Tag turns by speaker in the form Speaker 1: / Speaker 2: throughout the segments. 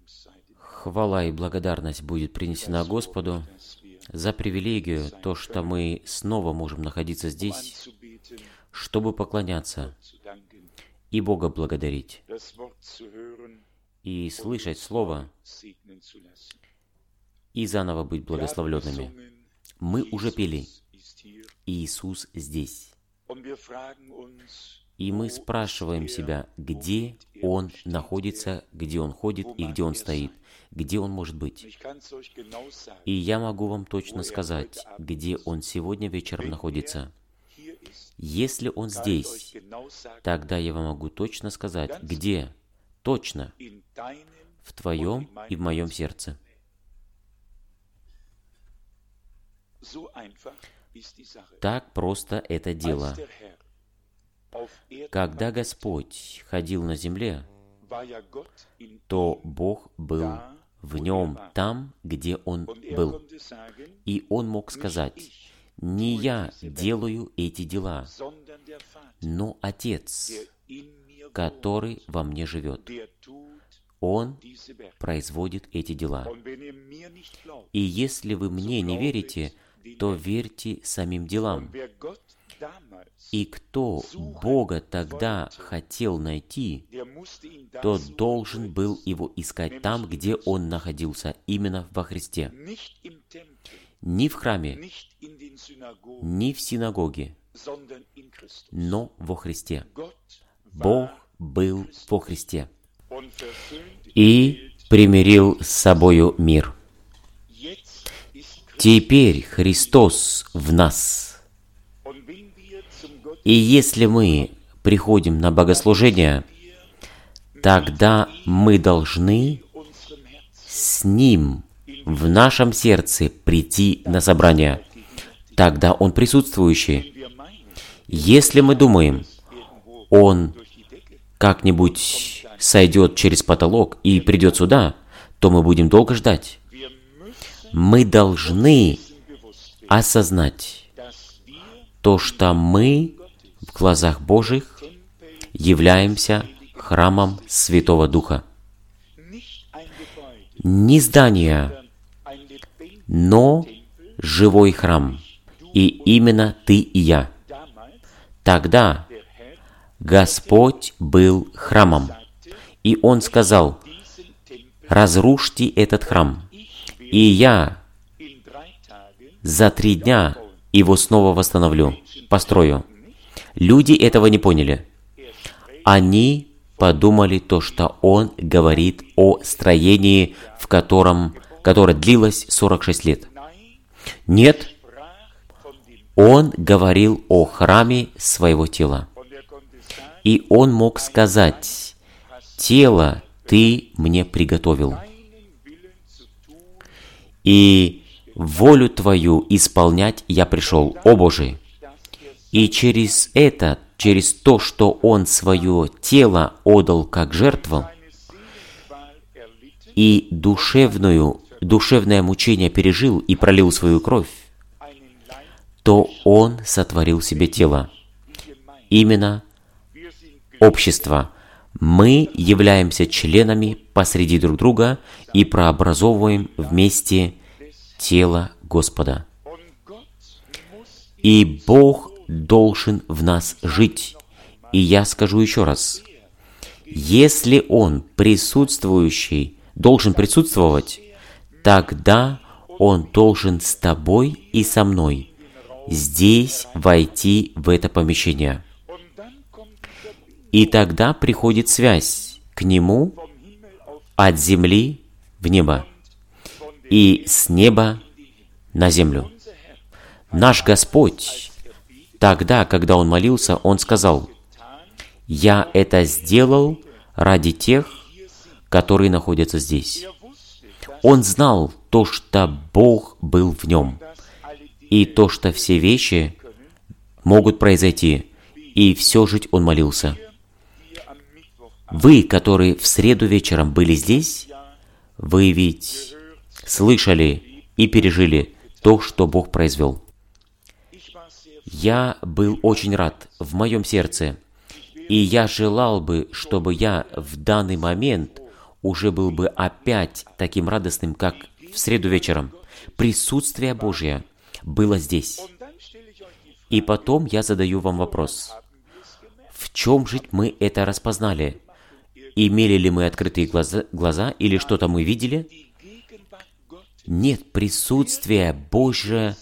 Speaker 1: Хвала и благодарность будет принесена Господу за привилегию, то, что мы снова можем находиться здесь, чтобы поклоняться и Бога благодарить, и слышать Слово, и заново быть благословленными. Мы уже пели «Иисус здесь». И мы спрашиваем себя, где Он находится, где Он ходит и где Он стоит, где Он может быть. И я могу вам точно сказать, где Он сегодня вечером находится. Если Он здесь, тогда я вам могу точно сказать, где, точно, в твоем и в моем сердце. Так просто это дело. Когда Господь ходил на земле, то Бог был в Нем там, где Он был. И Он мог сказать, не я делаю эти дела, но Отец, который во мне живет. Он производит эти дела. И если вы мне не верите, то верьте самим делам. И кто Бога тогда хотел найти, тот должен был Его искать там, где Он находился, именно во Христе. Не в храме, не в синагоге, но во Христе. Бог был во Христе и примирил с собою мир. Теперь Христос в нас. И если мы приходим на богослужение, тогда мы должны с Ним в нашем сердце прийти на собрание. Тогда Он присутствующий. Если мы думаем, Он как-нибудь сойдет через потолок и придет сюда, то мы будем долго ждать. Мы должны осознать то, что мы в глазах Божьих являемся храмом Святого Духа. Не здание, но живой храм. И именно ты и я. Тогда Господь был храмом. И Он сказал, разрушьте этот храм, и я за 3 дня его снова восстановлю, построю. Люди этого не поняли. Они подумали то, что Он говорит о строении, которое длилось 46 лет. Нет, Он говорил о храме своего тела. И Он мог сказать, тело Ты мне приготовил, и волю Твою исполнять я пришел, о Боже. И через это, через то, что Он свое тело отдал как жертву, и душевное мучение пережил и пролил свою кровь, то Он сотворил себе тело. Именно общество. Мы являемся членами посреди друг друга и прообразовываем вместе тело Господа. И Бог должен в нас жить. И я скажу еще раз, если Он присутствующий, должен присутствовать, тогда Он должен с тобой и со мной здесь войти в это помещение. И тогда приходит связь к Нему от земли в небо и с неба на землю. Наш Господь, тогда, когда Он молился, Он сказал, «Я это сделал ради тех, которые находятся здесь». Он знал то, что Бог был в Нем, и то, что все вещи могут произойти, и все жить Он молился. Вы, которые в среду вечером были здесь, вы ведь слышали и пережили то, что Бог произвел. Я был очень рад в моем сердце, и я желал бы, чтобы я в данный момент уже был бы опять таким радостным, как в среду вечером. Присутствие Божье было здесь. И потом я задаю вам вопрос. В чем же мы это распознали? Имели ли мы открытые глаза или что-то мы видели? Нет, присутствие Божье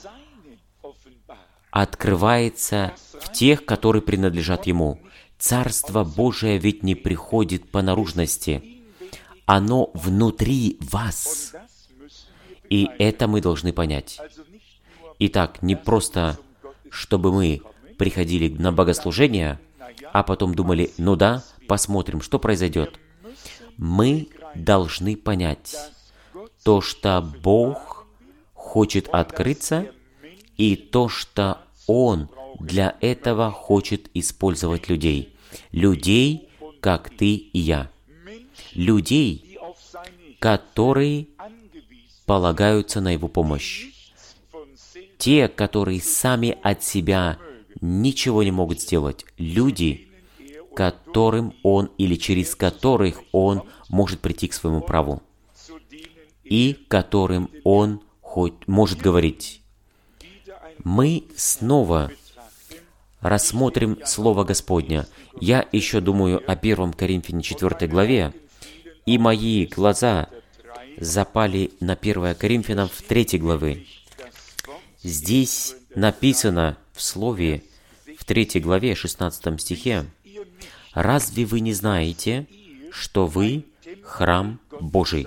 Speaker 1: открывается в тех, которые принадлежат Ему. Царство Божие ведь не приходит по наружности. Оно внутри вас. И это мы должны понять. Итак, не просто, чтобы мы приходили на богослужение, а потом думали, ну да, посмотрим, что произойдет. Мы должны понять то, что Бог хочет открыться, и то, что Он для этого хочет использовать людей. Людей, как ты и я. Людей, которые полагаются на Его помощь. Те, которые сами от себя ничего не могут сделать. Люди, которым Он или через которых Он может прийти к своему праву. И которым Он может говорить. Мы снова рассмотрим Слово Господня. Я еще думаю о 1 Коринфянам 4 главе, и мои глаза запали на 1 Коринфянам в 3 главы. Здесь написано в Слове, в 3 главе, 16 стихе, «Разве вы не знаете, что вы храм Божий,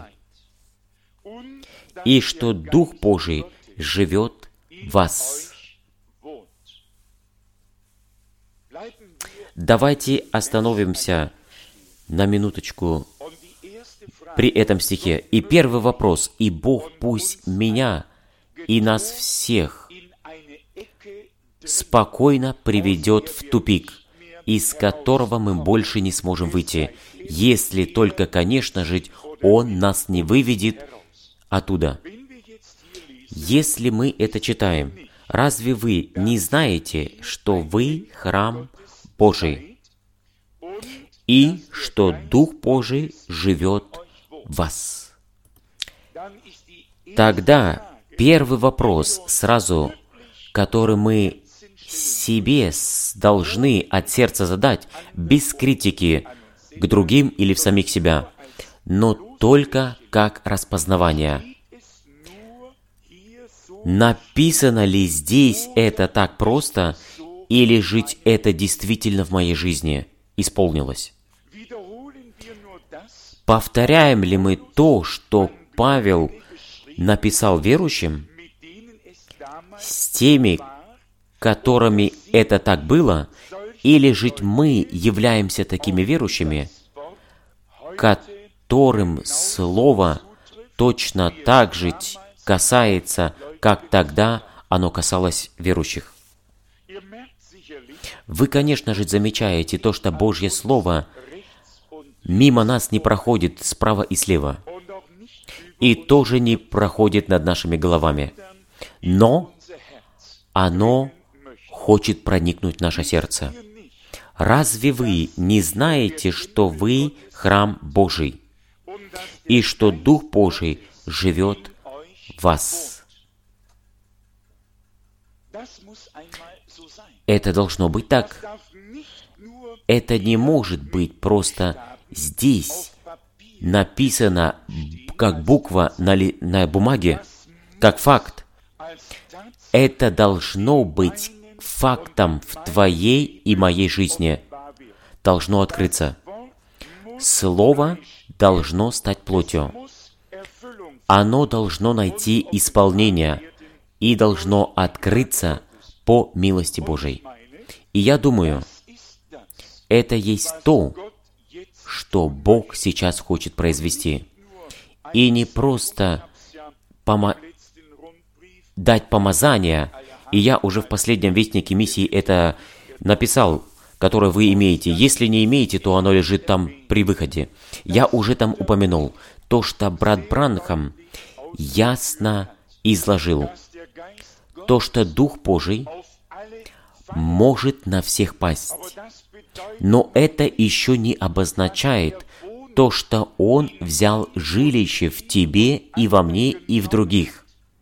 Speaker 1: и что Дух Божий живет в вас?» Давайте остановимся на минуточку при этом стихе. И первый вопрос. «И Бог пусть меня и нас всех спокойно приведет в тупик, из которого мы больше не сможем выйти, если только, конечно же, Он нас не выведет оттуда». Если мы это читаем, разве вы не знаете, что вы храм Божий, и что Дух Божий живет в вас? Тогда первый вопрос сразу, который мы себе должны от сердца задать, без критики к другим или в самих себя, но только как распознавание. Написано ли здесь это так просто, или жить это действительно в моей жизни исполнилось? Повторяем ли мы то, что Павел написал верующим, с теми, которыми это так было, или жить мы являемся такими верующими, которым Слово точно так же касается, как тогда оно касалось верующих? Вы, конечно же, замечаете то, что Божье Слово мимо нас не проходит справа и слева, и тоже не проходит над нашими головами, но оно хочет проникнуть в наше сердце. Разве вы не знаете, что вы храм Божий, и что Дух Божий живет в вас? Это должно быть так. Это не может быть просто здесь написано как буква на бумаге, как факт. Это должно быть фактом в твоей и моей жизни. Должно открыться. Слово должно стать плотью. Оно должно найти исполнение и должно открыться по милости Божией. И я думаю, это есть то, что Бог сейчас хочет произвести. И не просто дать помазание, и я уже в последнем вестнике миссии это написал, которое вы имеете. Если не имеете, то оно лежит там при выходе. Я уже там упомянул то, что брат Бранхам ясно изложил. То, что Дух Божий может на всех пасть. Но это еще не обозначает то, что Он взял жилище в тебе и во мне и в других.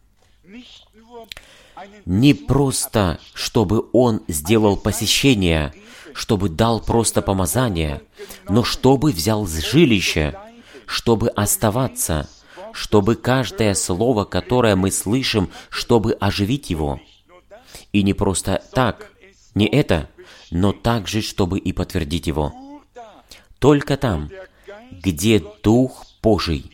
Speaker 1: Не просто, чтобы Он сделал посещение, чтобы дал просто помазание, но чтобы взял жилище, чтобы оставаться, чтобы каждое слово, которое мы слышим, чтобы оживить его. И не просто так, не это, но также, чтобы и подтвердить его. Только там, где Дух Божий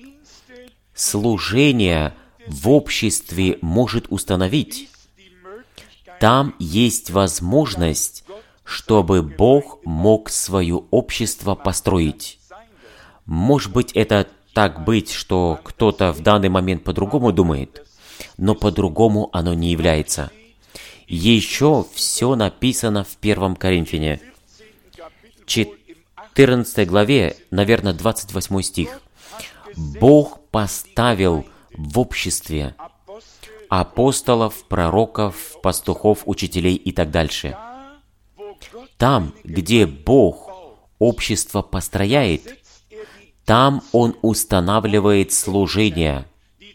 Speaker 1: служение в обществе может установить, там есть возможность, чтобы Бог мог свое общество построить. Может быть, это так быть, что кто-то в данный момент по-другому думает, но по-другому оно не является. Еще все написано в 1 Коринфяне, 14 главе, наверное, 28 стих. Бог поставил в обществе апостолов, пророков, пастухов, учителей и так дальше. Там, где Бог общество построяет, там Он устанавливает служение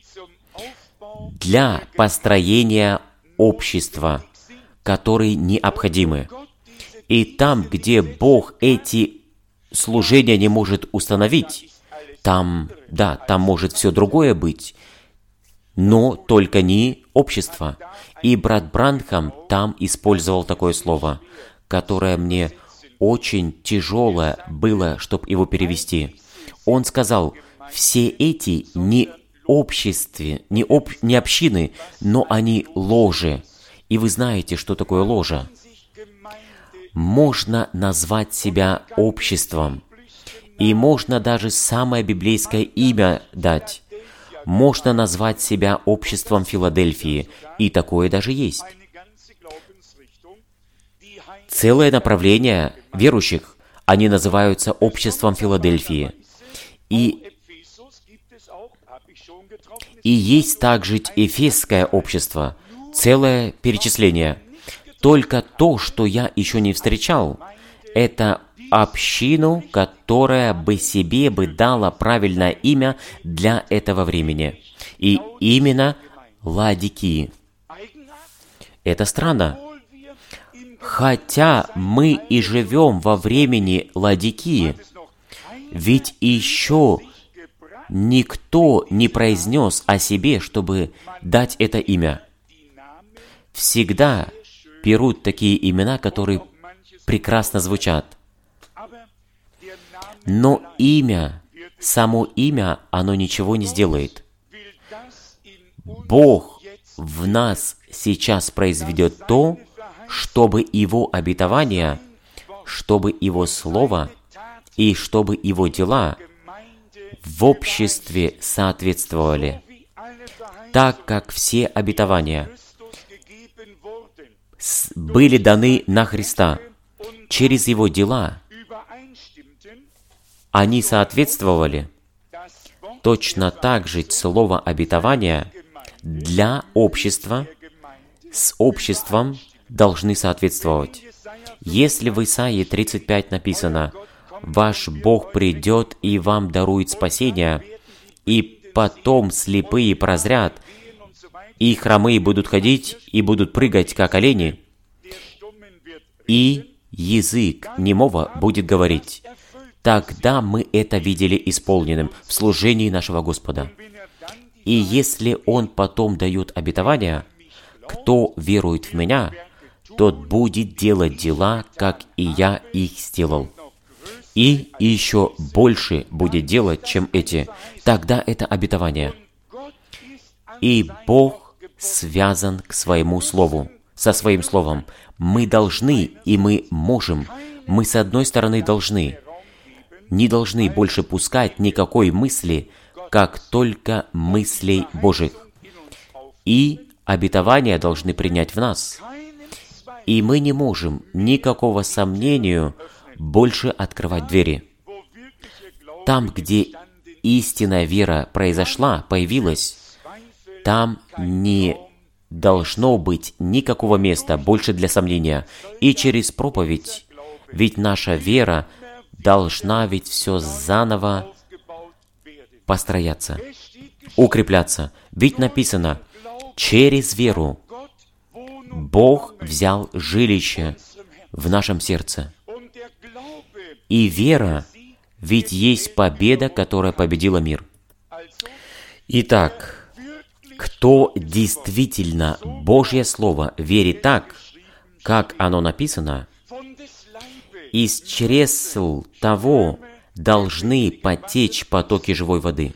Speaker 1: для построения общества, которые необходимы. И там, где Бог эти служения не может установить, там может все другое быть, но только не общество. И брат Бранхам там использовал такое слово, которое мне очень тяжелое было, чтобы его перевести. Он сказал, все эти не обществе, не общины, но они ложи. И вы знаете, что такое ложа. Можно назвать себя обществом, и можно даже самое библейское имя дать. Можно назвать себя обществом Филадельфии, и такое даже есть. Целое направление верующих, они называются обществом Филадельфии. И есть также Эфесское общество, целое перечисление. Только то, что я еще не встречал, это общину, которая бы себе дала правильное имя для этого времени. И именно Ладикии. Это странно. Хотя мы и живем во времени Ладикии, ведь еще никто не произнес о себе, чтобы дать это имя. Всегда берут такие имена, которые прекрасно звучат. Но имя, само имя, оно ничего не сделает. Бог в нас сейчас произведет то, чтобы Его обетование, чтобы Его Слово и чтобы Его дела в обществе соответствовали, так как все обетования были даны на Христа. Через Его дела они соответствовали. Точно так же слово обетования для общества с обществом должны соответствовать. Если в Исаии 35 написано «Ваш Бог придет и вам дарует спасение, и потом слепые прозрят, и хромые будут ходить и будут прыгать, как олени, и язык немого будет говорить», тогда мы это видели исполненным в служении нашего Господа. И если Он потом дает обетование, кто верует в Меня, тот будет делать дела, как и Я их сделал. И еще больше будет делать, чем эти. Тогда это обетование. И Бог связан к Своему Слову, со Своим Словом. Мы должны, и мы можем. Мы, с одной стороны, не должны больше пускать никакой мысли, как только мыслей Божьих. И обетования должны принять в нас. И мы не можем никакого сомнению больше открывать двери. Там, где истинная вера произошла, появилась, там не должно быть никакого места больше для сомнения. И через проповедь, ведь наша вера должна ведь все заново построяться, укрепляться. Ведь написано, через веру Бог взял жилище в нашем сердце. И вера ведь есть победа, которая победила мир. Итак, кто действительно Божье Слово верит так, как оно написано, из чресл того должны потечь потоки живой воды.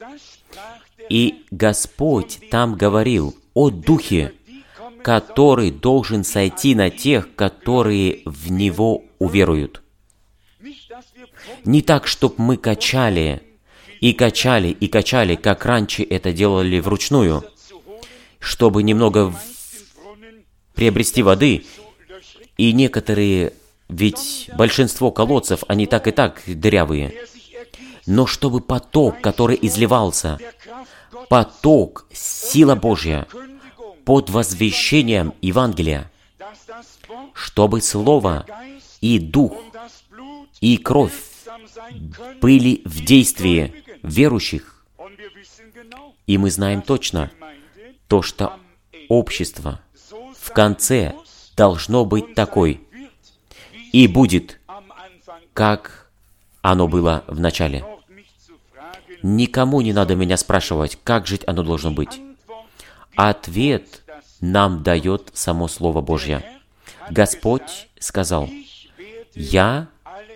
Speaker 1: И Господь там говорил о Духе, который должен сойти на тех, которые в Него уверуют. Не так, чтобы мы качали, как раньше это делали вручную, чтобы немного приобрести воды, и некоторые, ведь большинство колодцев, они так и так дырявые, но чтобы поток, который изливался, поток, сила Божья, под возвещением Евангелия, чтобы Слово и Дух и кровь были в действии верующих. И мы знаем точно то, что общество в конце должно быть такой и будет, как оно было в начале. Никому не надо меня спрашивать, как жить оно должно быть. Ответ нам дает само Слово Божье. Господь сказал, «Я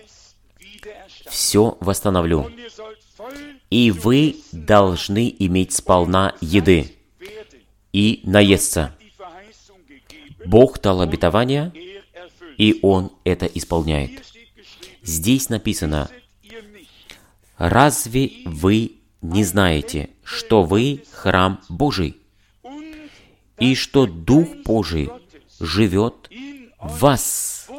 Speaker 1: все восстановлю, и вы должны иметь сполна еды и наесться». Бог дал обетование, и Он это исполняет. Здесь написано, «Разве вы не знаете, что вы храм Божий, и что Дух Божий живет в вас?»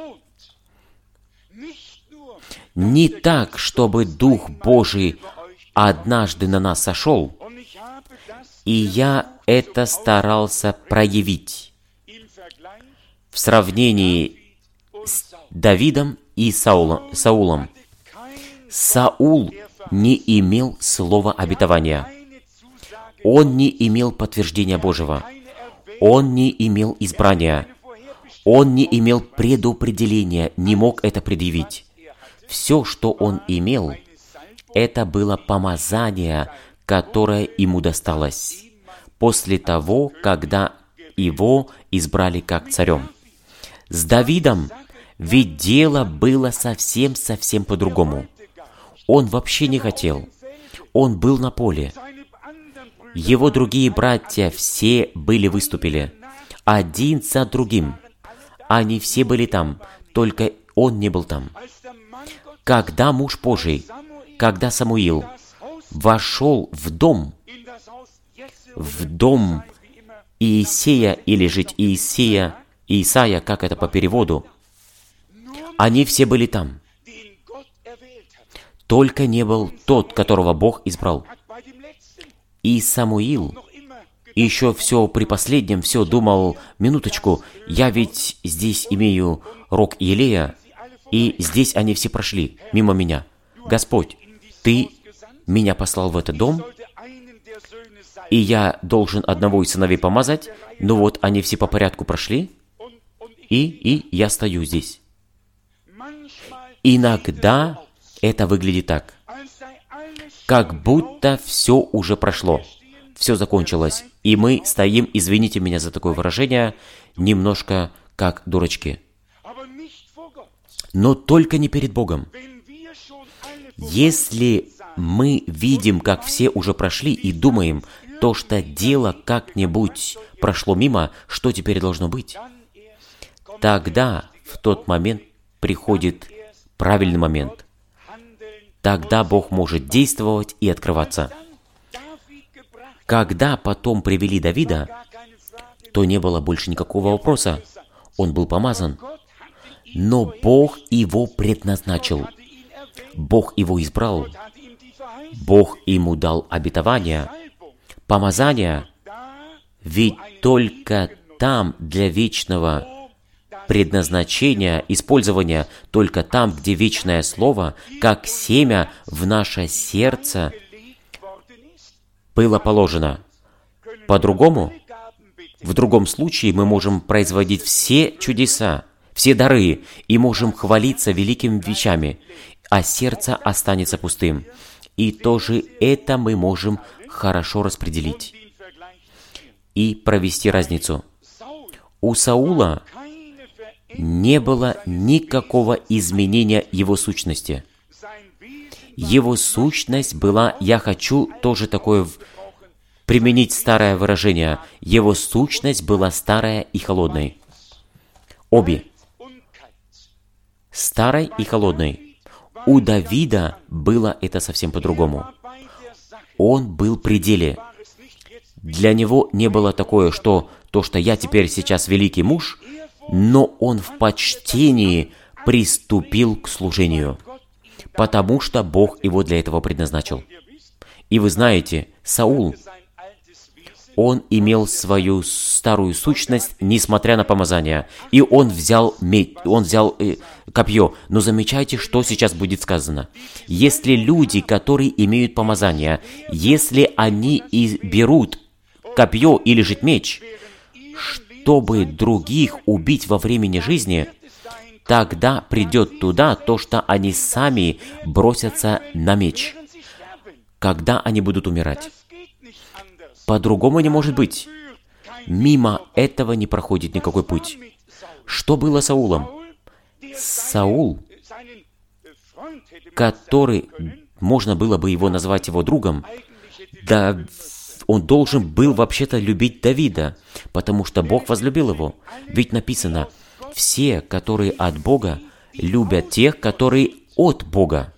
Speaker 1: Не так, чтобы Дух Божий однажды на нас сошел, и я это старался проявить в сравнении с Давидом и Саулом. Саул не имел слова обетования. Он не имел подтверждения Божьего. Он не имел избрания. Он не имел предопределения, не мог это предъявить. Все, что он имел, это было помазание, которое ему досталось после того, когда его избрали как царем. С Давидом ведь дело было совсем по-другому. Он вообще не хотел. Он был на поле. Его другие братья все выступили, один за другим. Они все были там, только он не был там. Когда муж Божий, когда Самуил вошел в дом Иисея, или жить Исаия, как это по переводу, они все были там. Только не был тот, которого Бог избрал. И Самуил еще все при последнем все думал, минуточку, я ведь здесь имею рог Елея, и здесь они все прошли мимо меня. Господь, Ты меня послал в этот дом, и я должен одного из сыновей помазать, но вот они все по порядку прошли, и я стою здесь. Иногда это выглядит так, как будто все уже прошло, все закончилось, и мы стоим, извините меня за такое выражение, немножко как дурачки. Но только не перед Богом. Если мы видим, как все уже прошли, и думаем, то, что дело как-нибудь прошло мимо, что теперь должно быть, тогда в тот момент приходит правильный момент. Тогда Бог может действовать и открываться. Когда потом привели Давида, то не было больше никакого вопроса. Он был помазан. Но Бог его предназначил. Бог его избрал. Бог ему дал обетование. Помазание. Ведь только там для вечного предназначения, использования только там, где вечное Слово, как семя в наше сердце было положено. По-другому, в другом случае мы можем производить все чудеса, все дары, и можем хвалиться великими вещами, а сердце останется пустым. И тоже это мы можем хорошо распределить и провести разницу. У Саула не было никакого изменения его сущности. Его сущность была, я хочу тоже такое применить старое выражение, его сущность была старая и холодной. Обе. Старой и холодной. У Давида было это совсем по-другому. Он был в пределе. Для него не было такое, что я теперь сейчас великий муж, но он в почтении приступил к служению, потому что Бог его для этого предназначил. И вы знаете, Саул, он имел свою старую сущность, несмотря на помазание, и он взял копье. Но замечайте, что сейчас будет сказано. Если люди, которые имеют помазание, если они и берут копье или же меч, чтобы других убить во времени жизни, тогда придет туда то, что они сами бросятся на меч, когда они будут умирать. По-другому не может быть. Мимо этого не проходит никакой путь. Что было с Саулом? Саул, который, можно было бы его назвать его другом, да, он должен был вообще-то любить Давида, потому что Бог возлюбил его. Ведь написано, все, которые от Бога, любят тех, которые от Бога.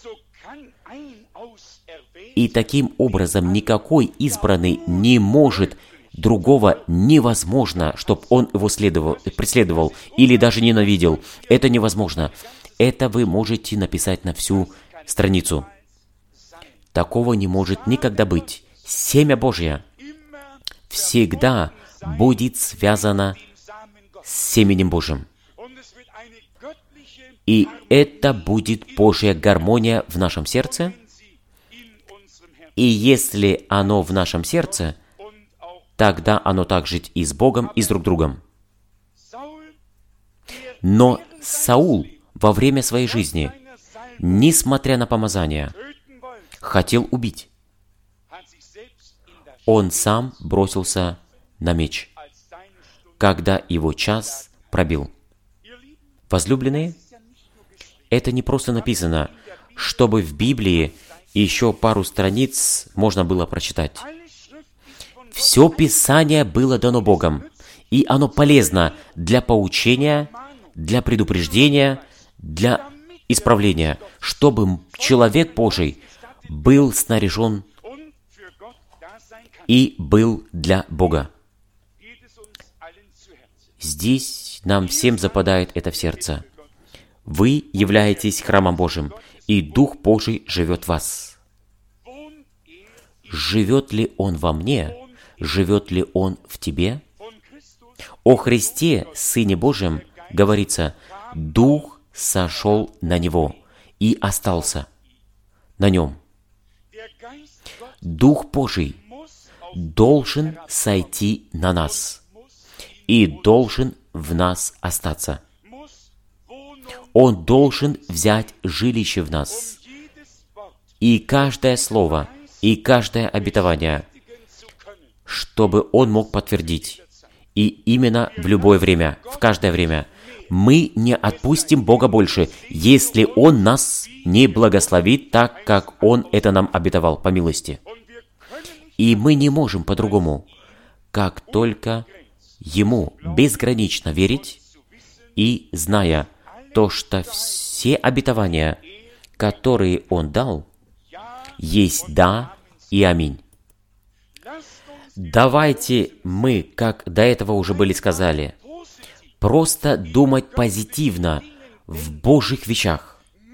Speaker 1: И таким образом никакой избранный не может, другого невозможно, чтобы он его преследовал или даже ненавидел. Это невозможно. Это вы можете написать на всю страницу. Такого не может никогда быть. Семя Божье всегда будет связано с семенем Божьим. И это будет Божья гармония в нашем сердце. И если оно в нашем сердце, тогда оно также и с Богом, и с друг другом. Но Саул во время своей жизни, несмотря на помазание, хотел убить. Он сам бросился на меч, когда его час пробил. Возлюбленные, это не просто написано, чтобы в Библии еще пару страниц можно было прочитать. Все Писание было дано Богом, и оно полезно для поучения, для предупреждения, для исправления, чтобы человек Божий был снаряжен и был для Бога. Здесь нам всем западает это в сердце. Вы являетесь храмом Божьим, и Дух Божий живет в вас. Живет ли Он во мне? Живет ли Он в тебе? О Христе, Сыне Божьем, говорится, Дух сошел на Него и остался на Нем. Дух Божий должен сойти на нас и должен в нас остаться. Он должен взять жилище в нас. И каждое слово, и каждое обетование, чтобы Он мог подтвердить. И именно в любое время, в каждое время. Мы не отпустим Бога больше, если Он нас не благословит так, как Он это нам обетовал по милости. И мы не можем по-другому, как только Ему безгранично верить и зная то, что все обетования, которые Он дал, есть «да» и «аминь». Давайте мы, как до этого уже были сказали, просто думать позитивно в Божьих вещах.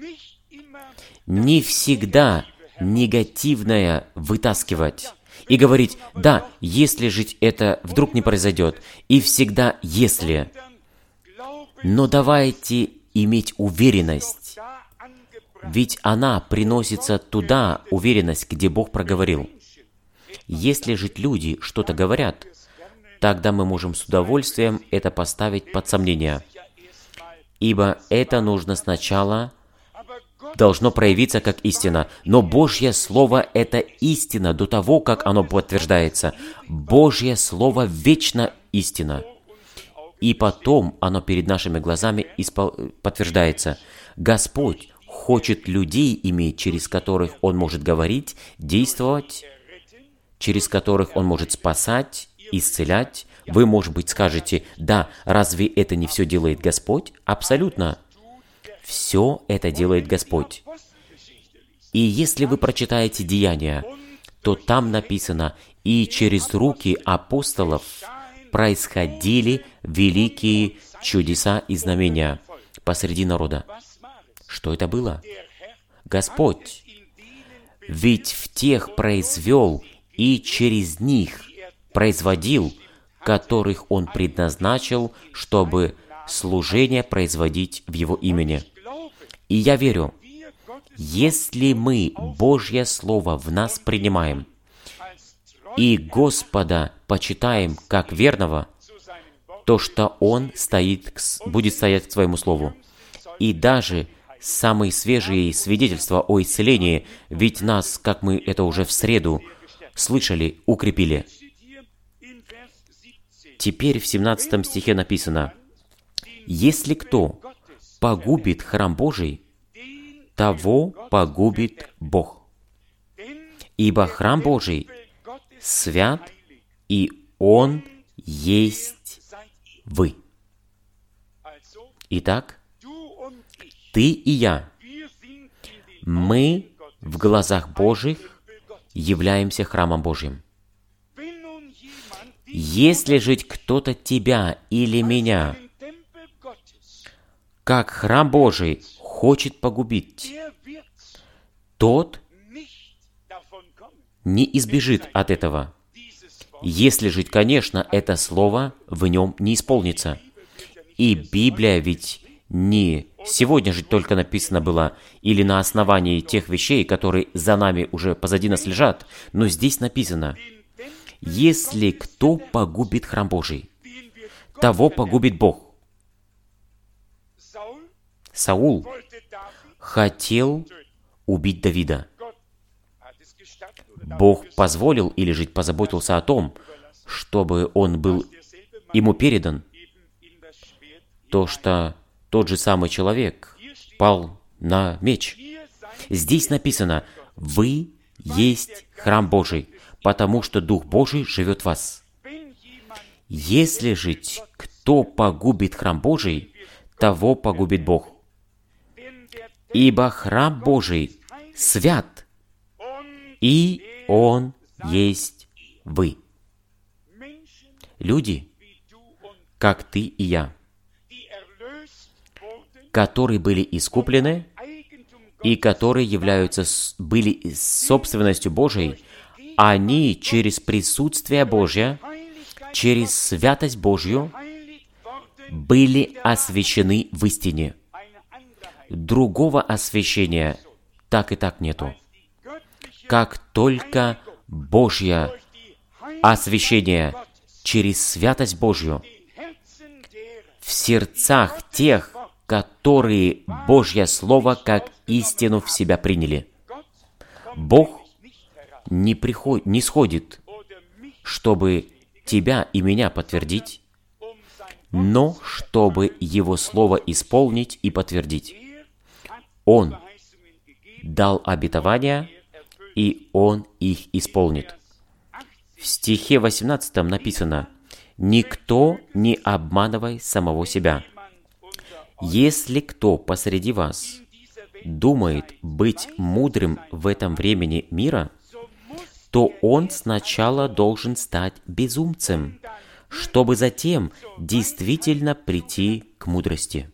Speaker 1: Не всегда негативное вытаскивать и говорить, да, если жить это вдруг не произойдет, и всегда если. Но давайте иметь уверенность, ведь она приносится туда, уверенность, где Бог проговорил. Если же люди что-то говорят, тогда мы можем с удовольствием это поставить под сомнение, ибо это нужно сначала должно проявиться как истина. Но Божье Слово — это истина до того, как оно подтверждается. Божье Слово вечно истина. И потом оно перед нашими глазами подтверждается. Господь хочет людей иметь, через которых Он может говорить, действовать, через которых Он может спасать, исцелять. Вы, может быть, скажете: да, разве это не все делает Господь? Абсолютно. Все это делает Господь. И если вы прочитаете Деяния, то там написано: «И через руки апостолов происходили великие чудеса и знамения посреди народа». Что это было? Господь. Ведь в тех произвел и через них производил, которых Он предназначил, чтобы служение производить в Его имени. И я верю, если мы Божье Слово в нас принимаем и Господа почитаем как верного, то что Он будет стоять к Своему Слову. И даже самые свежие свидетельства о исцелении, ведь нас, как мы это уже в среду слышали, укрепили. Теперь в 17 стихе написано: «Если кто погубит храм Божий, того погубит Бог. Ибо храм Божий свят, и Он есть вы». Итак, ты и я, мы в глазах Божьих являемся храмом Божьим. Если же кто-то тебя или меня, как храм Божий, хочет погубить, тот не избежит от этого, если же, конечно, это слово в нем не исполнится. И Библия ведь не сегодня же только написано было, или на основании тех вещей, которые за нами уже позади нас лежат, но здесь написано: «Если кто погубит храм Божий, того погубит Бог». Саул хотел убить Давида. Бог позволил или же позаботился о том, чтобы он был ему передан, то, что тот же самый человек пал на меч. Здесь написано: «Вы есть храм Божий, потому что Дух Божий живет в вас». Если же кто погубит храм Божий, того погубит Бог. Ибо храм Божий свят, и Он есть вы. Люди, как ты и я, которые были искуплены и которые были собственностью Божией, они через присутствие Божье, через святость Божью были освящены в истине. Другого освящения так и так нету. Как только Божье освящение через святость Божью в сердцах тех, которые Божье Слово как истину в себя приняли. Бог не сходит, чтобы тебя и меня подтвердить, но чтобы Его Слово исполнить и подтвердить. Он дал обетования, и Он их исполнит. В стихе 18 написано: «Никто не обманывай самого себя. Если кто посреди вас думает быть мудрым в этом времени мира, то он сначала должен стать безумцем, чтобы затем действительно прийти к мудрости».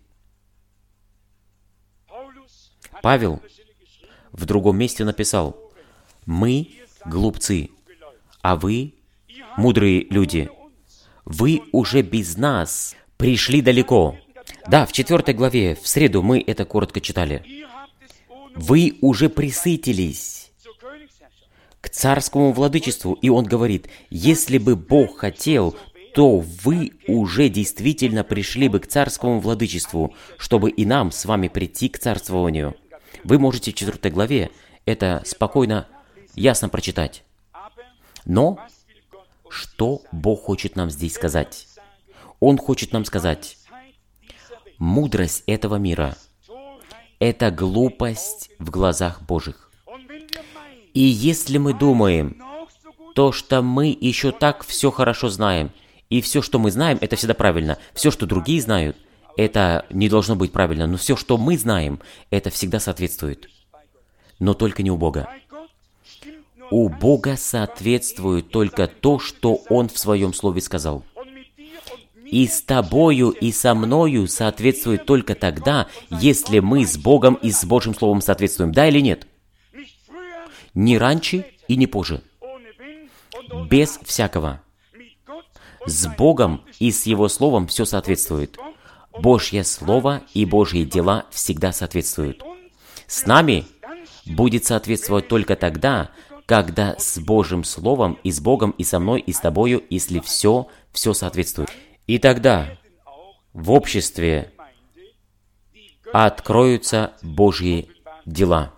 Speaker 1: Павел в другом месте написал: «Мы глупцы, а вы мудрые люди. Вы уже без нас пришли далеко. Да, в 4 главе, в среду мы это коротко читали. Вы уже присытились к царскому владычеству. И он говорит, если бы Бог хотел, то вы уже действительно пришли бы к царскому владычеству, чтобы и нам с вами прийти к царствованию. Вы можете в 4 главе это спокойно, ясно прочитать. Но что Бог хочет нам здесь сказать? Он хочет нам сказать, мудрость этого мира – это глупость в глазах Божьих. И если мы думаем, то, что мы еще так все хорошо знаем, и все, что мы знаем, это всегда правильно. Все, что другие знают, это не должно быть правильно. Но все, что мы знаем, это всегда соответствует. Но только не у Бога. У Бога соответствует только то, что Он в Своем Слове сказал. И с тобою, и со мною соответствует только тогда, если мы с Богом и с Божьим Словом соответствуем. Да или нет? Не раньше и не позже. Без всякого. С Богом и с Его Словом все соответствует. Божье Слово и Божьи дела всегда соответствуют. С нами будет соответствовать только тогда, когда с Божьим Словом и с Богом, и со мной, и с тобою, если все соответствует. И тогда в обществе откроются Божьи дела.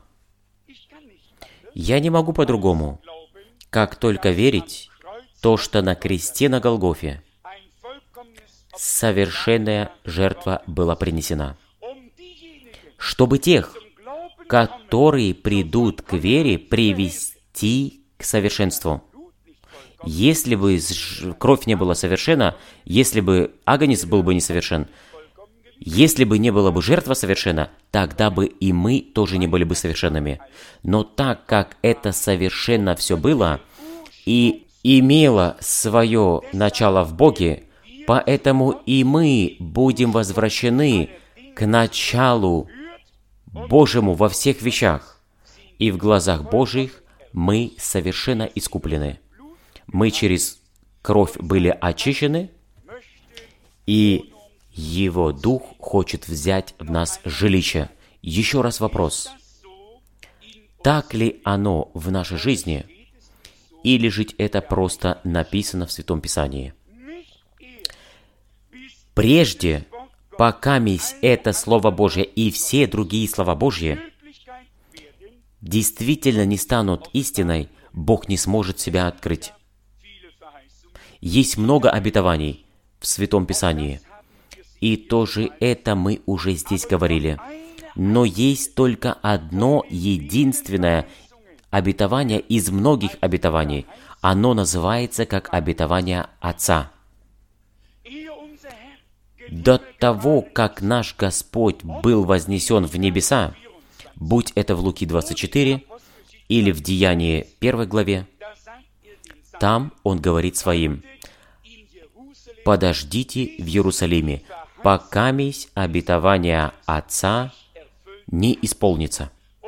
Speaker 1: Я не могу по-другому, как только верить то, что на кресте на Голгофе совершенная жертва была принесена, чтобы тех, которые придут к вере, привести к совершенству. Если бы кровь не была совершенна, если бы агнец был бы несовершен, если бы не была бы жертва совершенна, тогда бы и мы тоже не были бы совершенными. Но так как это совершенно все было и имело свое начало в Боге, поэтому и мы будем возвращены к началу Божьему во всех вещах. И в глазах Божьих мы совершенно искуплены. Мы через кровь были очищены, и Его Дух хочет взять в нас жилище. Еще раз вопрос. Так ли оно в нашей жизни, или же это просто написано в Святом Писании? Прежде, пока это Слово Божье и все другие слова Божьи действительно не станут истиной, Бог не сможет себя открыть. Есть много обетований в Святом Писании, и тоже это мы уже здесь говорили. Но есть только одно единственное обетование из многих обетований. Оно называется как обетование Отца. До того, как наш Господь был вознесен в небеса, будь это в Луки 24 или в Деянии 1 главе, там Он говорит своим: «Подождите в Иерусалиме, покаместь обетование Отца не исполнится,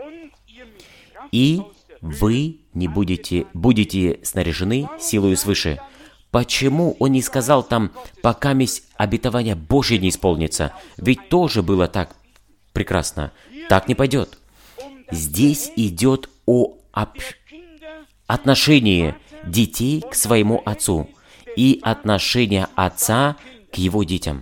Speaker 1: и вы не будете снаряжены силою свыше». Почему Он не сказал там, покаместь обетование Божье не исполнится? Ведь тоже было так прекрасно. Так не пойдет. Здесь идет о отношении детей к своему отцу и отношение отца к его детям.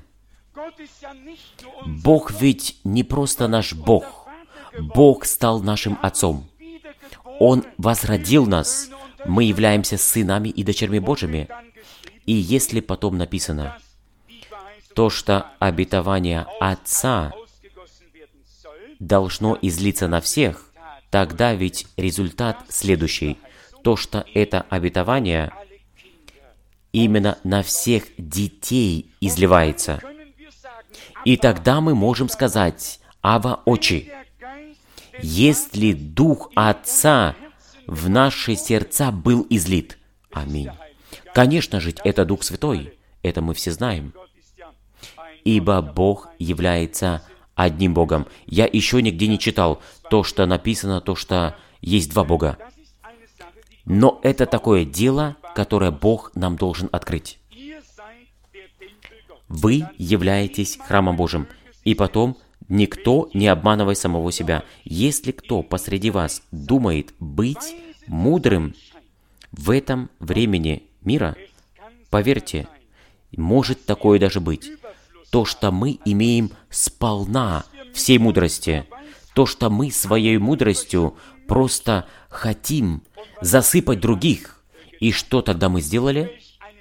Speaker 1: Бог ведь не просто наш Бог. Бог стал нашим Отцом. Он возродил нас. Мы являемся сынами и дочерьми Божьими. И если потом написано то, что обетование Отца должно излиться на всех, тогда ведь результат следующий. То, что это обетование именно на всех детей изливается. И тогда мы можем сказать: «Ава, Отче, если Дух Отца в наши сердца был излит». Аминь. Конечно же, это Дух Святой, это мы все знаем. Ибо Бог является одним Богом. Я еще нигде не читал то, что написано, то, что есть два Бога. Но это такое дело, которое Бог нам должен открыть. вы являетесь храмом Божьим. И потом, никто не обманывай самого себя. Если кто посреди вас думает быть мудрым в этом времени мира, поверьте, может такое даже быть. То, что мы имеем сполна всей мудрости, то, что мы своей мудростью просто хотим засыпать других. И что тогда мы сделали?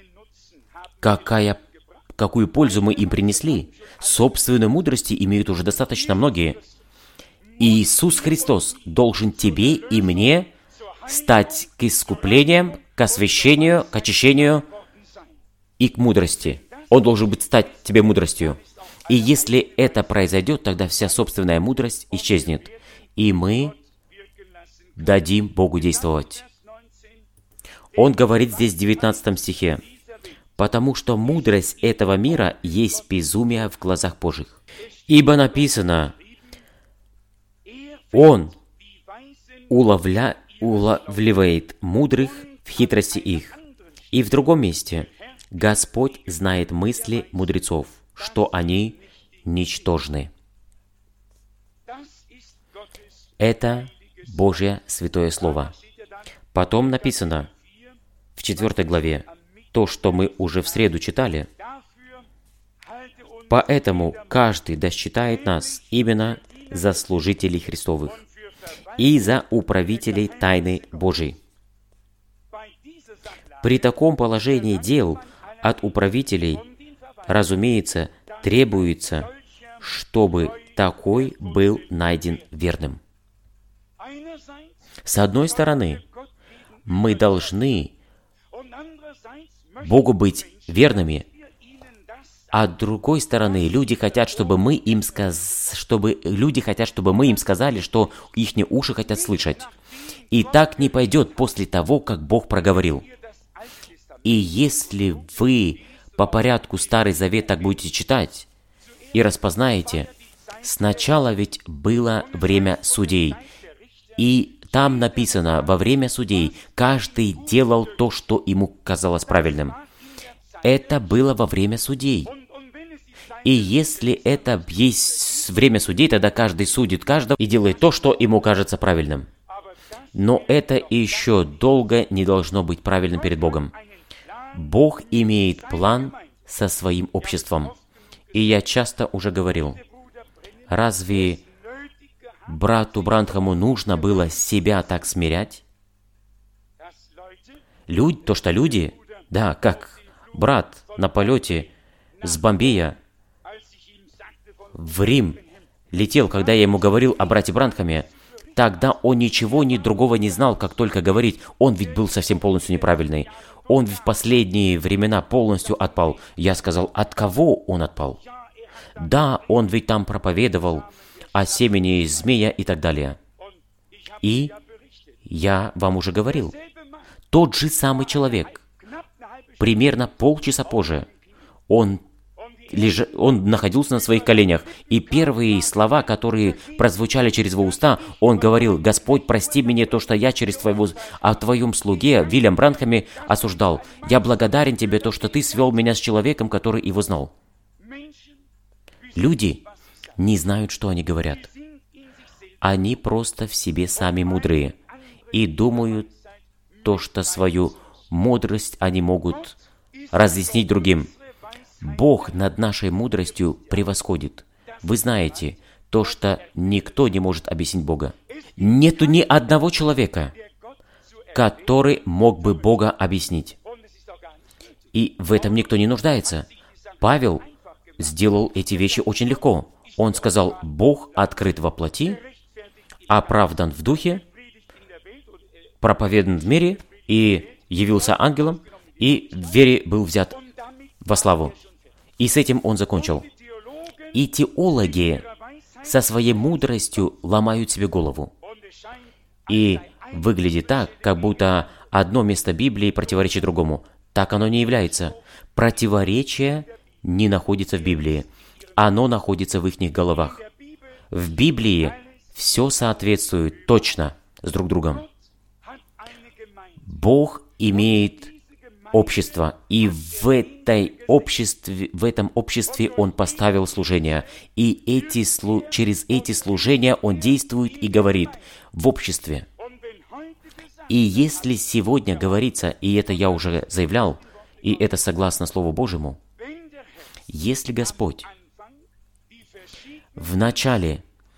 Speaker 1: Какую пользу мы им принесли? Собственной мудрости имеют уже достаточно многие. И Иисус Христос должен тебе и мне стать к искуплениям, к освящению, к очищению и к мудрости. Он должен стать тебе мудростью. И если это произойдет, тогда вся собственная мудрость исчезнет. И мы дадим Богу действовать. Он говорит здесь в 19 стихе: «Потому что мудрость этого мира есть безумие в глазах Божьих. Ибо написано, Он улавливает мудрых в хитрости их». И в другом месте: «Господь знает мысли мудрецов, что они ничтожны». Это Божье святое Слово. Потом написано в 4 главе, то, что мы уже в среду читали: «Поэтому каждый да считает нас именно за служителей Христовых и за управителей тайны Божией». При таком положении дел от управителей, разумеется, требуется, чтобы такой был найден верным. С одной стороны, мы должны Богу быть верными, а с другой стороны, люди хотят, чтобы мы им сказали, что их уши хотят слышать. И так не пойдет после того, как Бог проговорил. И если вы по порядку Старый Завет так будете читать и распознаете, сначала ведь было время судей. И там написано, во время судей каждый делал то, что ему казалось правильным. Это было во время судей. И если это есть время судей, тогда каждый судит каждого и делает то, что ему кажется правильным. Но это еще долго не должно быть правильным перед Богом. Бог имеет план со своим обществом. И я часто уже говорил, разве брату Бранхаму нужно было себя так смирять? То, что люди, да, как брат на полете с Бомбея в Рим летел, когда я ему говорил о брате Бранхаме, тогда он ничего другого не знал, как только говорить. Он ведь был совсем полностью неправильный. Он в последние времена полностью отпал. Я сказал, от кого он отпал? Да, он ведь там проповедовал о семени змея и так далее. И я вам уже говорил, тот же самый человек, примерно полчаса позже, он находился на своих коленях, и первые слова, которые прозвучали через его уста, он говорил: «Господь, прости мне то, что я через твоем слуге Вильям Бранхаме осуждал. Я благодарен тебе то, что ты свел меня с человеком, который его знал». Люди не знают, что они говорят. Они просто в себе сами мудрые и думают то, что свою мудрость они могут разъяснить другим. Бог над нашей мудростью превосходит. Вы знаете, то, что никто не может объяснить Бога. Нету ни одного человека, который мог бы Бога объяснить. И в этом никто не нуждается. Павел сделал эти вещи очень легко. Он сказал: «Бог открыт во плоти, оправдан в духе, проповедан в мире, и явился ангелом, и в вере был взят во славу». И с этим он закончил. И теологи со своей мудростью ломают себе голову. И выглядит так, как будто одно место Библии противоречит другому. Так оно не является. Противоречие не находится в Библии. Оно находится в их головах. В Библии все соответствует точно с друг другом. Бог имеет общество. И в этом обществе он поставил служение. И через эти служения он действует и говорит в обществе. И если сегодня говорится, и это я уже заявлял, и это согласно Слову Божьему, если Господь вначале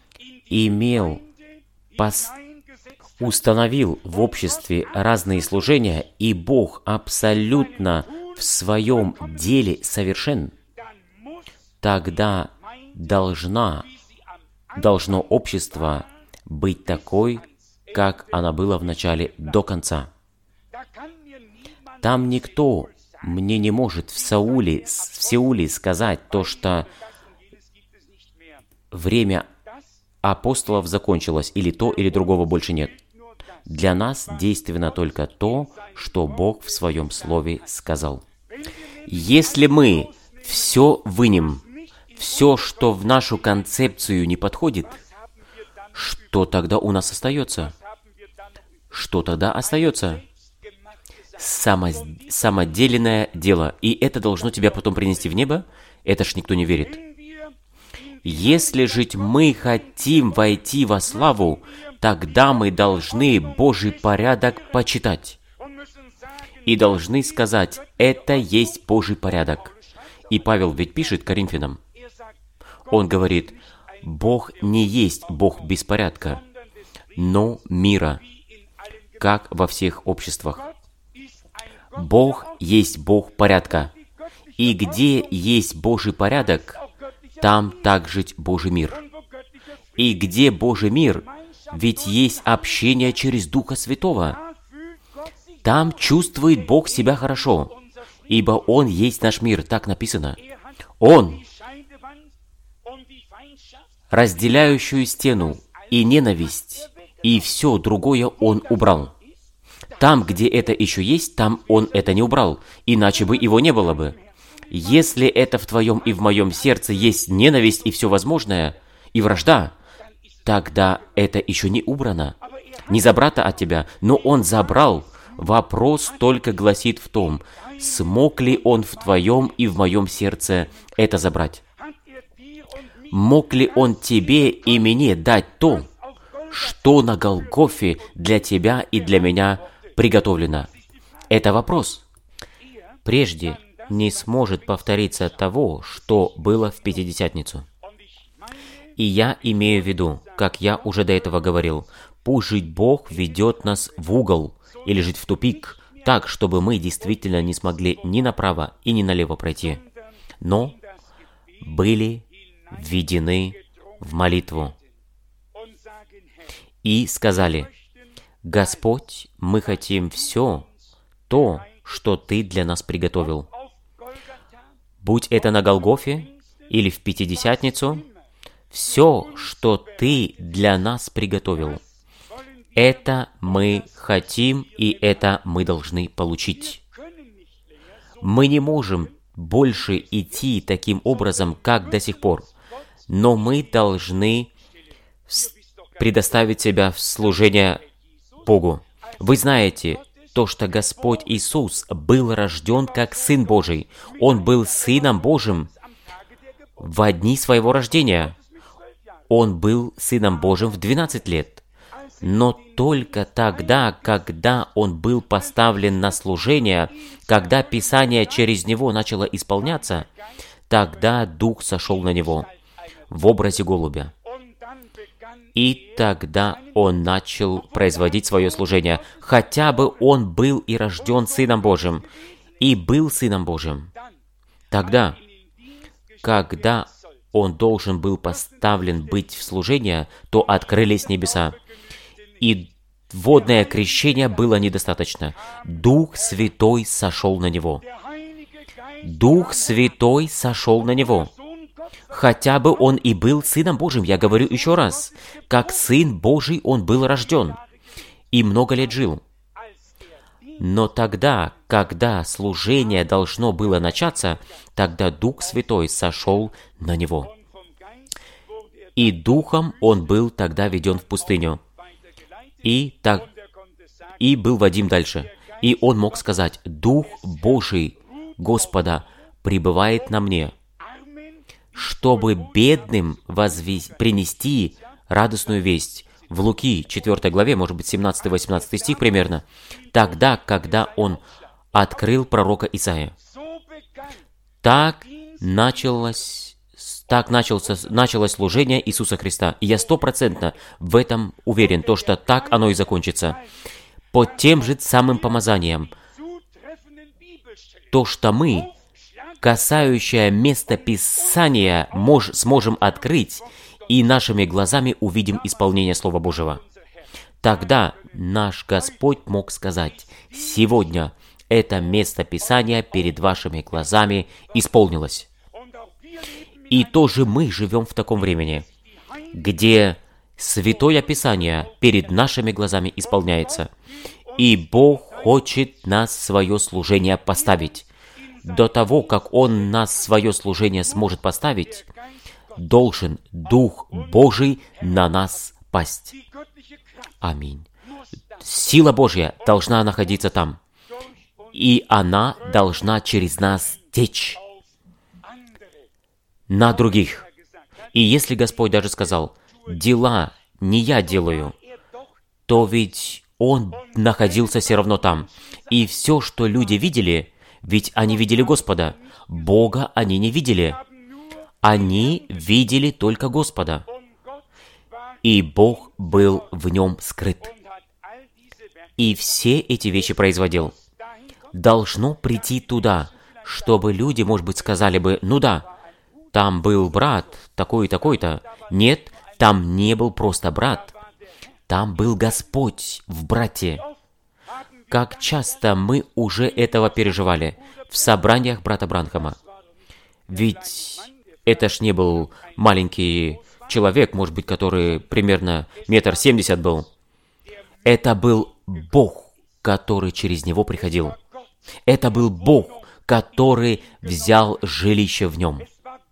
Speaker 1: установил в обществе разные служения, и Бог абсолютно в своем деле совершен, тогда должно общество быть такой, как оно было в начале до конца. Там никто мне не может в Сеуле сказать то, что время апостолов закончилось, или то, или другого больше нет. Для нас действенно только то, что Бог в Своем Слове сказал. Если мы все вынем, все, что в нашу концепцию не подходит, что тогда у нас остается? Что тогда остается? Самоделенное дело. И это должно тебя потом принести в небо? Это ж никто не верит. Если же мы хотим войти во славу, тогда мы должны Божий порядок почитать. И должны сказать, это есть Божий порядок. И Павел ведь пишет Коринфянам. Он говорит, Бог не есть Бог беспорядка, но мира, как во всех обществах. Бог есть Бог порядка. И где есть Божий порядок, там также Божий мир. И где Божий мир, ведь есть общение через Духа Святого. Там чувствует Бог себя хорошо, ибо Он есть наш мир, так написано. Он, разделяющую стену и ненависть, и все другое Он убрал. Там, где это еще есть, там Он это не убрал, иначе бы его не было бы. Если это в твоем и в моем сердце есть ненависть и все возможное, и вражда, тогда это еще не убрано. Не забрато от тебя, но Он забрал. Вопрос только гласит в том, смог ли Он в твоем и в моем сердце это забрать. Мог ли Он тебе и мне дать то, что на Голгофе для тебя и для меня приготовлено? Это вопрос. Прежде не сможет повториться того, что было в Пятидесятницу. И я имею в виду, как я уже до этого говорил, пусть жить Бог ведет нас в угол или жить в тупик, так, чтобы мы действительно не смогли ни направо и ни налево пройти, но были введены в молитву и сказали, «Господь, мы хотим все то, что Ты для нас приготовил. Будь это на Голгофе или в Пятидесятницу, все, что Ты для нас приготовил, это мы хотим, и это мы должны получить. Мы не можем больше идти таким образом, как до сих пор, но мы должны предоставить себя в служение Богу. Вы знаете, то, что Господь Иисус был рожден как Сын Божий. Он был Сыном Божьим в дни своего рождения. Он был Сыном Божьим в 12 лет. Но только тогда, когда Он был поставлен на служение, когда Писание через Него начало исполняться, тогда Дух сошел на Него в образе голубя. И тогда Он начал производить свое служение. Хотя бы Он был и рожден Сыном Божьим, и был Сыном Божьим. Тогда, когда Он должен был поставлен быть в служение, то открылись небеса. И водное крещение было недостаточно. Дух Святой сошел на Него. Дух Святой сошел на Него. Хотя бы Он и был Сыном Божьим, я говорю еще раз, как Сын Божий Он был рожден и много лет жил. Но тогда, когда служение должно было начаться, тогда Дух Святой сошел на Него. И Духом Он был тогда веден в пустыню. И был водим дальше. И он мог сказать: «Дух Божий Господа пребывает на мне, чтобы бедным принести радостную весть». В Луки 4 главе, может быть, 17-18 стих примерно, тогда, когда он открыл пророка Исаия. Так началось служение Иисуса Христа. И я 100% в этом уверен, то, что так оно и закончится. Под тем же самым помазанием. То, что мы, касающее место Писания, сможем открыть, и нашими глазами увидим исполнение Слова Божьего. Тогда наш Господь мог сказать: «Сегодня это место Писания перед вашими глазами исполнилось». И тоже мы живем в таком времени, где Святое Писание перед нашими глазами исполняется. И Бог хочет нас в свое служение поставить. До того, как Он нас в свое служение сможет поставить, должен Дух Божий на нас пасть. Аминь. Сила Божья должна находиться там. И она должна через нас течь на других. И если Господь даже сказал: «Дела не я делаю», то ведь Он находился все равно там. И все, что люди видели, ведь они видели Господа. Бога они не видели. Они видели только Господа. И Бог был в нем скрыт. И все эти вещи производил. Должно прийти туда, чтобы люди, может быть, сказали бы: «Ну да, там был брат такой и такой-то». Нет, там не был просто брат. Там был Господь в брате. Как часто мы уже этого переживали в собраниях брата Бранхама. Ведь это ж не был маленький человек, может быть, который примерно 1,70 м был. Это был Бог, который через него приходил. Это был Бог, который взял жилище в нем.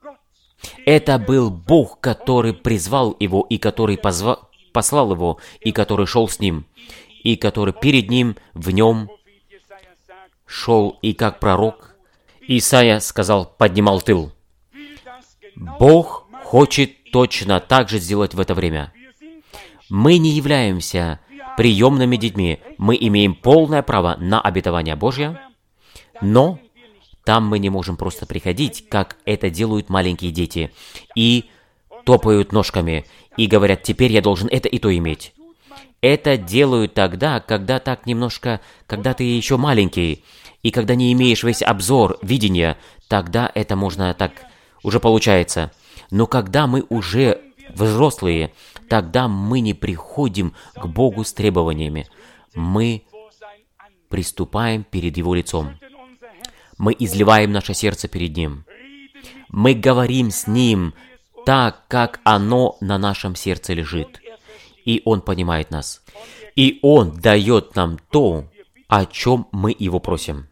Speaker 1: Это был Бог, который призвал его, и который послал его, и который шел с ним, и который перед ним, в нем шел, и как пророк Исаия сказал, поднимал тыл. Бог хочет точно так же сделать в это время. Мы не являемся приемными детьми. Мы имеем полное право на обетование Божье, но там мы не можем просто приходить, как это делают маленькие дети, и топают ножками, и говорят: теперь я должен это и то иметь. Это делают тогда, когда так немножко, когда ты еще маленький, и когда не имеешь весь обзор, видения, тогда это можно так уже получается. Но когда мы уже взрослые, тогда мы не приходим к Богу с требованиями. Мы приступаем перед Его лицом. Мы изливаем наше сердце перед Ним. Мы говорим с Ним так, как оно на нашем сердце лежит. И Он понимает нас. И Он дает нам то, о чем мы Его просим.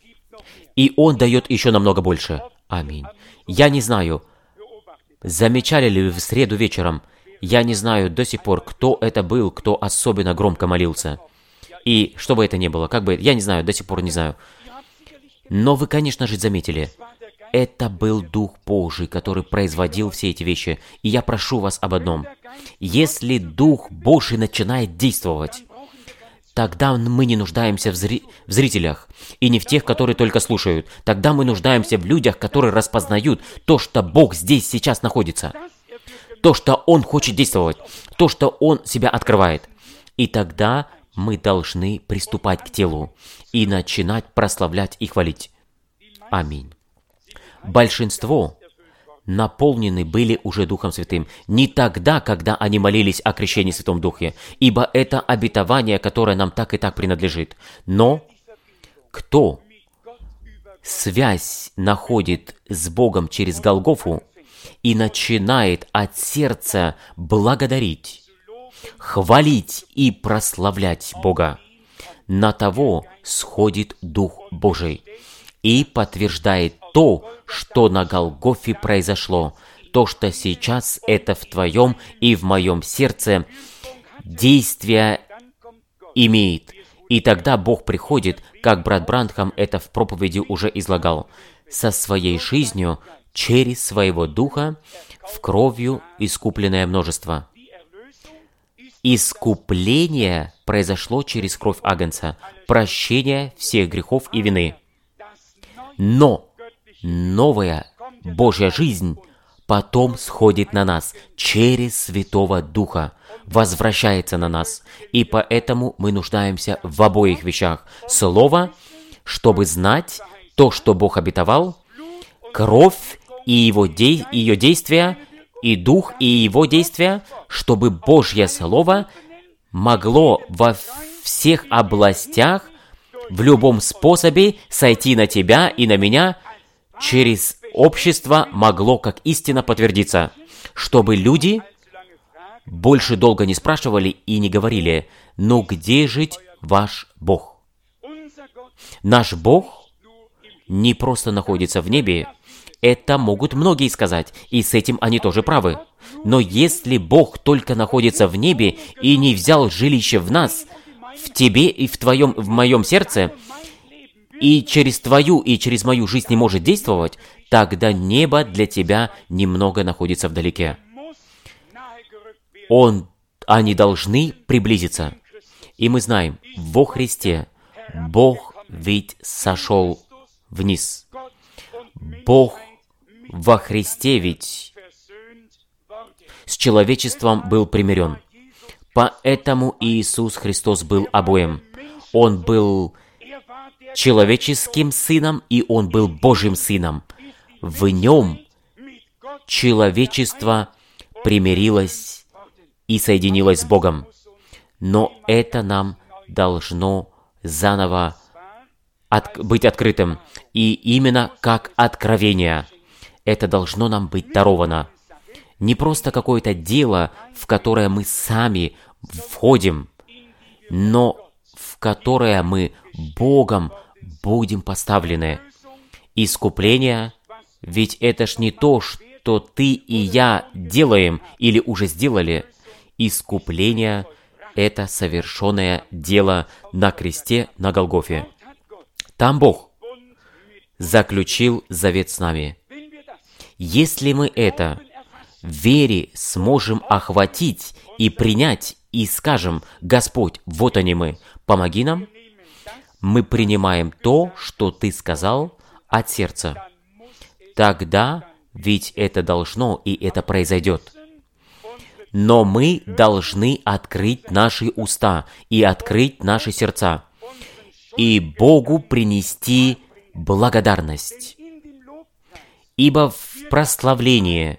Speaker 1: И Он дает еще намного больше. Аминь. Я не знаю, замечали ли вы в среду вечером, я не знаю до сих пор, кто это был, кто особенно громко молился. И что бы это ни было, я не знаю, до сих пор не знаю. Но вы, конечно же, заметили, это был Дух Божий, который производил все эти вещи. И я прошу вас об одном. Если Дух Божий начинает действовать, тогда мы не нуждаемся в зрителях и не в тех, которые только слушают. Тогда мы нуждаемся в людях, которые распознают то, что Бог здесь сейчас находится. То, что Он хочет действовать. То, что Он себя открывает. И тогда мы должны приступать к телу и начинать прославлять и хвалить. Аминь. Большинство наполнены были уже Духом Святым не тогда, когда они молились о крещении в Святом Духе, ибо это обетование, которое нам так и так принадлежит. Но кто связь находит с Богом через Голгофу и начинает от сердца благодарить, хвалить и прославлять Бога, на того сходит Дух Божий и подтверждает то, что на Голгофе произошло, то, что сейчас это в твоем и в моем сердце действие имеет. И тогда Бог приходит, как брат Брандхам это в проповеди уже излагал, со своей жизнью через своего Духа в кровью искупленное множество. Искупление произошло через кровь Агнца, прощение всех грехов и вины. Но новая Божья жизнь потом сходит на нас через Святого Духа, возвращается на нас. И поэтому мы нуждаемся в обоих вещах. Слово, чтобы знать то, что Бог обетовал, кровь и ее действия, и Дух и его действия, чтобы Божье Слово могло во всех областях, в любом способе сойти на тебя и на меня, через общество могло как истина подтвердиться, чтобы люди больше долго не спрашивали и не говорили: «Ну где же ваш Бог?» Наш Бог не просто находится в небе, это могут многие сказать, и с этим они тоже правы. Но если Бог только находится в небе и не взял жилище в нас, в тебе и в моем сердце, и через твою и через мою жизнь не может действовать, тогда небо для тебя немного находится вдалеке. Они должны приблизиться. И мы знаем, во Христе Бог ведь сошел вниз. Бог во Христе ведь с человечеством был примирен. Поэтому Иисус Христос был обоим. Он был человеческим сыном, и Он был Божьим сыном. В Нем человечество примирилось и соединилось с Богом. Но это нам должно заново быть открытым. И именно как откровение. Это должно нам быть даровано. Не просто какое-то дело, в которое мы сами входим, но в которое мы Богом будем поставлены. Искупление, ведь это ж не то, что ты и я делаем или уже сделали. Искупление — это совершенное дело на кресте на Голгофе. Там Бог заключил завет с нами. Если мы это в вере сможем охватить и принять, и скажем: «Господь, вот они мы, помоги нам», мы принимаем то, что Ты сказал, от сердца. Тогда ведь это должно, и это произойдет. Но мы должны открыть наши уста и открыть наши сердца, и Богу принести благодарность. Ибо в прославлении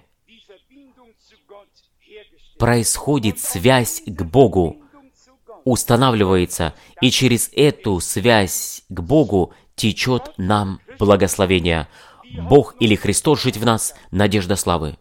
Speaker 1: происходит связь к Богу, устанавливается, и через эту связь к Богу течет нам благословение. Бог или Христос жить в нас — надежда славы.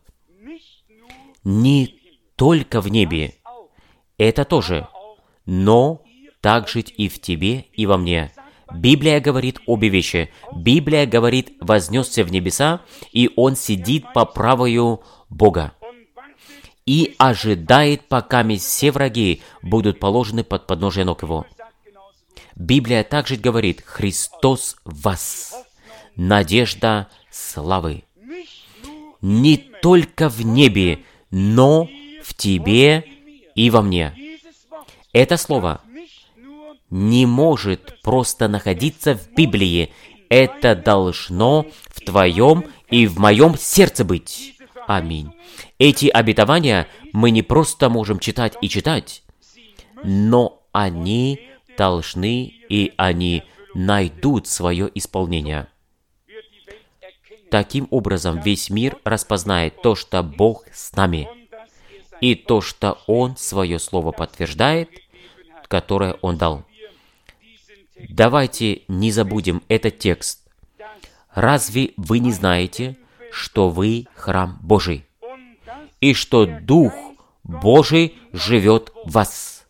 Speaker 1: Не только в небе, это тоже, но так жить и в тебе, и во мне. Библия говорит обе вещи. Библия говорит: вознесся в небеса, и Он сидит по правою Бога и ожидает, пока все враги будут положены под подножие ног Его. Библия также говорит: Христос в вас, надежда славы. Не только в небе, но в тебе и во мне. Это слово не может просто находиться в Библии. Это должно в твоем и в моем сердце быть. Аминь. Эти обетования мы не просто можем читать и читать, но они должны, и они найдут свое исполнение. Таким образом, весь мир распознает то, что Бог с нами, и то, что Он свое слово подтверждает, которое Он дал. Давайте не забудем этот текст. Разве вы не знаете, что вы храм Божий, и что Дух Божий живет в вас?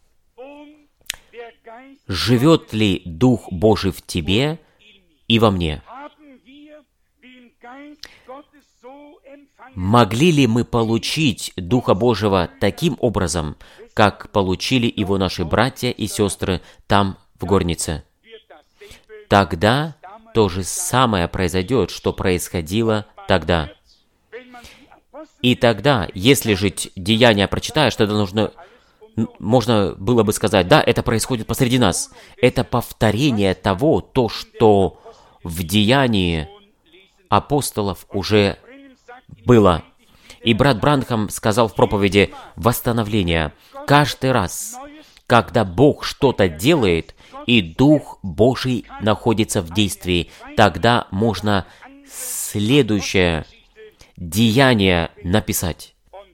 Speaker 1: Живет ли Дух Божий в тебе и во мне? Могли ли мы получить Духа Божьего таким образом, как получили его наши братья и сестры там, в горнице? Тогда то же самое произойдет, что происходило тогда. И тогда, если же Деяния прочитаешь, тогда можно было бы сказать, да, это происходит посреди нас. Это повторение того, что в Деянии апостолов уже было. И брат Бранхам сказал в проповеди «Восстановление». Каждый раз, когда Бог что-то делает, и Дух Божий находится в действии, тогда можно следующее деяние написать.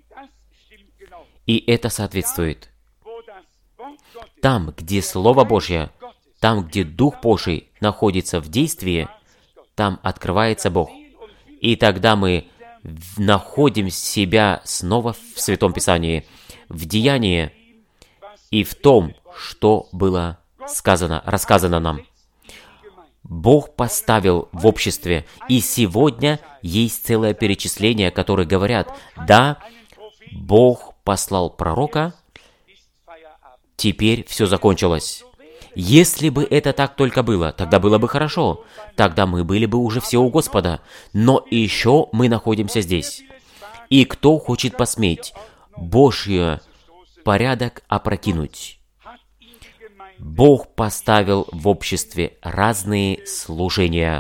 Speaker 1: И это соответствует. Там, где Слово Божье, там, где Дух Божий находится в действии, там открывается Бог. И тогда мы находим себя снова в Святом Писании, в деянии и в том, что было рассказано нам. Бог поставил в обществе, и сегодня есть целое перечисление, которые говорят, да, Бог послал пророка, теперь все закончилось. Если бы это так только было, тогда было бы хорошо, тогда мы были бы уже все у Господа, но еще мы находимся здесь. И кто хочет посметь Божий порядок опрокинуть? Бог поставил в обществе разные служения.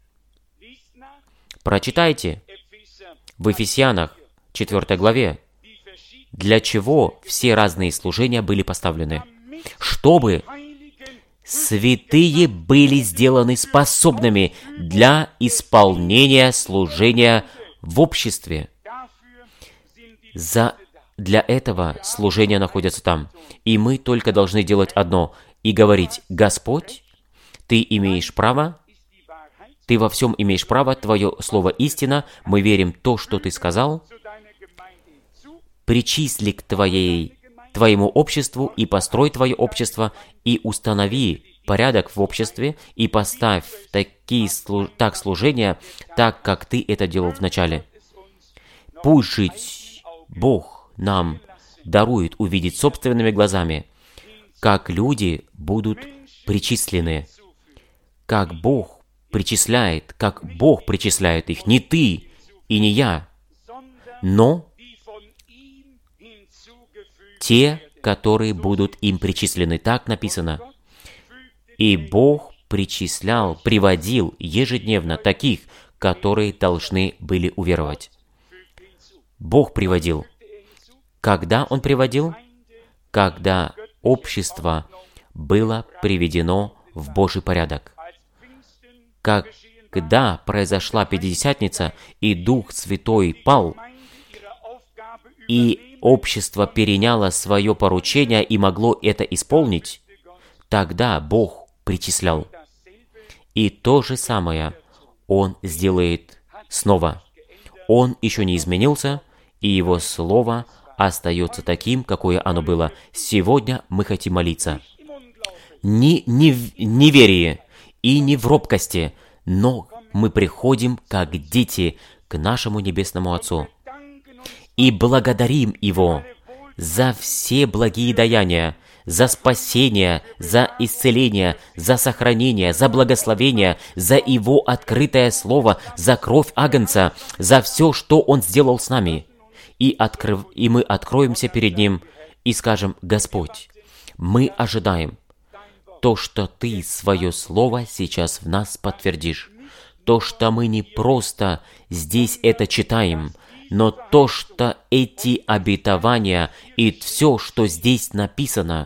Speaker 1: Прочитайте в Ефесянах 4 главе, для чего все разные служения были поставлены. Чтобы святые были сделаны способными для исполнения служения в обществе. Для этого служения находятся там. И мы только должны делать одно и говорить: «Господь, Ты имеешь право, Ты во всем имеешь право, Твое слово истина, мы верим в то, что Ты сказал, причисли к Твоему обществу и построй Твое общество, и установи порядок в обществе, и поставь так служения, так, как Ты это делал вначале. Пусть жить Бог нам дарует увидеть собственными глазами, как люди будут причислены, как Бог причисляет их, не ты и не я, но те, которые будут им причислены. Так написано. И Бог приводил ежедневно таких, которые должны были уверовать. Бог приводил. Когда Он приводил? Когда общество было приведено в Божий порядок. Когда произошла Пятидесятница, и Дух Святой пал, и общество переняло свое поручение и могло это исполнить, тогда Бог причислял. И то же самое Он сделает снова. Он еще не изменился, и Его Слово остается таким, какое оно было. Сегодня мы хотим молиться. Не в неверии и не в робкости, но мы приходим, как дети, к нашему Небесному Отцу и благодарим Его за все благие даяния, за спасение, за исцеление, за сохранение, за благословение, за Его открытое Слово, за кровь Агнца, за все, что Он сделал с нами. И мы откроемся перед Ним и скажем: «Господь, мы ожидаем то, что Ты свое Слово сейчас в нас подтвердишь, то, что мы не просто здесь это читаем, но то, что эти обетования и все, что здесь написано,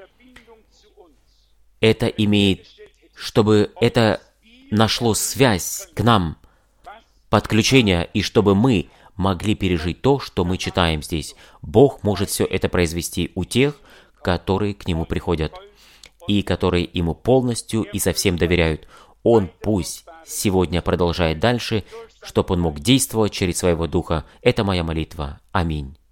Speaker 1: это имеет, чтобы это нашло связь к нам, подключение, и чтобы мы могли пережить то, что мы читаем здесь. Бог может все это произвести у тех, которые к Нему приходят, и которые Ему полностью и совсем доверяют. Он пусть сегодня продолжает дальше, чтобы Он мог действовать через Своего Духа. Это моя молитва. Аминь.